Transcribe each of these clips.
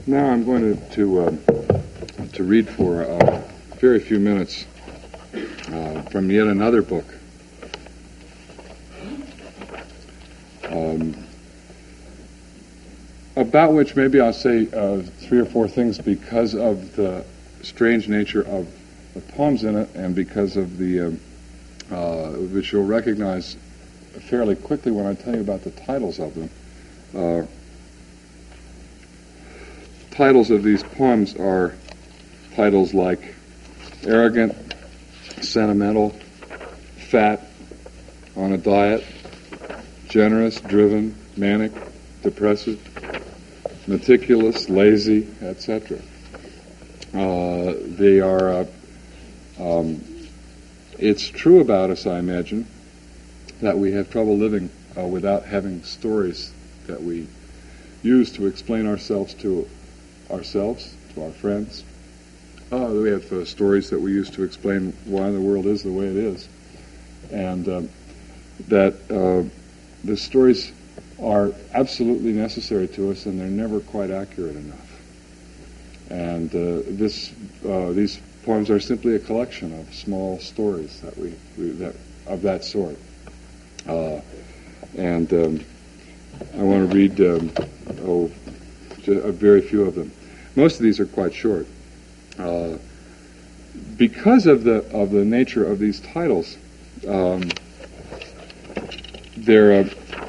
Now I'm going to read for a very few minutes from yet another book. About which maybe I'll say 3 or 4 things because of the strange nature of the poems in it, and because of the which you'll recognize fairly quickly when I tell you about the titles of them. Titles of these poems are titles like Arrogant, Sentimental, Fat, On a Diet, Generous, Driven, Manic, Depressive, Meticulous, Lazy, etc. They are, it's true about us, I imagine, that we have trouble living without having stories that we use to explain ourselves, to our friends. We have stories that we use to explain why the world is the way it is. And that the stories are absolutely necessary to us, and they're never quite accurate enough. And these poems are simply a collection of small stories that of that sort. And I want to read a very few of them. Most of these are quite short. Because of the nature of these titles, they're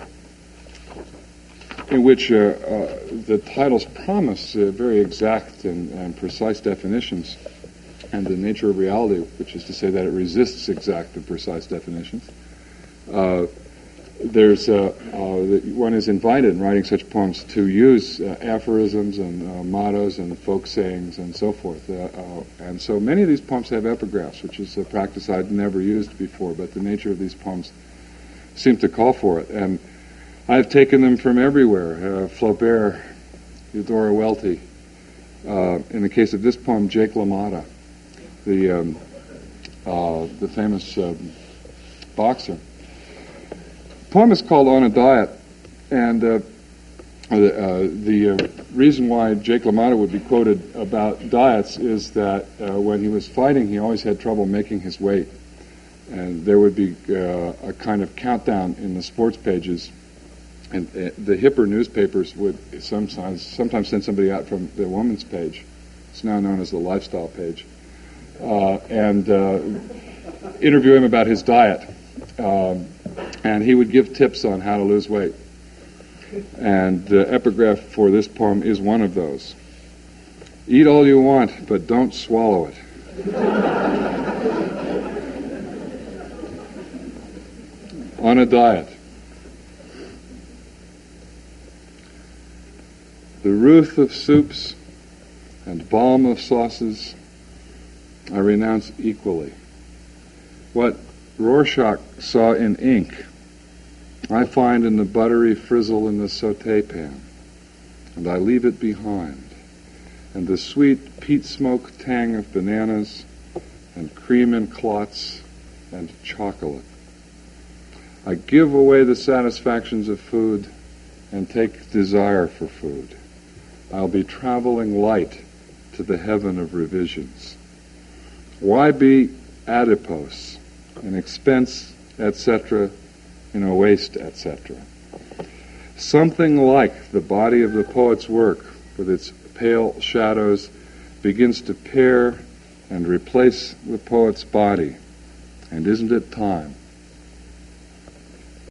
in which the titles promise very exact and precise definitions, and the nature of reality, which is to say that it resists exact and precise definitions. One is invited in writing such poems to use aphorisms and mottos and folk sayings and so forth. And so many of these poems have epigraphs, which is a practice I'd never used before, but the nature of these poems seemed to call for it. And I've taken them from everywhere. Flaubert, Eudora Welty. In the case of this poem, Jake LaMotta, the famous boxer. The poem is called On a Diet, and the reason why Jake LaMotta would be quoted about diets is that when he was fighting, he always had trouble making his weight. And there would be a kind of countdown in the sports pages, and the hipper newspapers would sometimes send somebody out from the woman's page. It's now known as the lifestyle page, and interview him about his diet. And he would give tips on how to lose weight. And the epigraph for this poem is one of those. Eat all you want, but don't swallow it. On a diet. The ruth of soups and balm of sauces I renounce equally. What Rorschach saw in ink, I find in the buttery frizzle in the sauté pan, and I leave it behind, and the sweet peat smoke tang of bananas, and cream in clots, and chocolate. I give away the satisfactions of food, and take desire for food. I'll be traveling light to the heaven of revisions. Why be adipose? An expense, etc., in a waste, etc. Something like the body of the poet's work, with its pale shadows, begins to pair and replace the poet's body. And isn't it time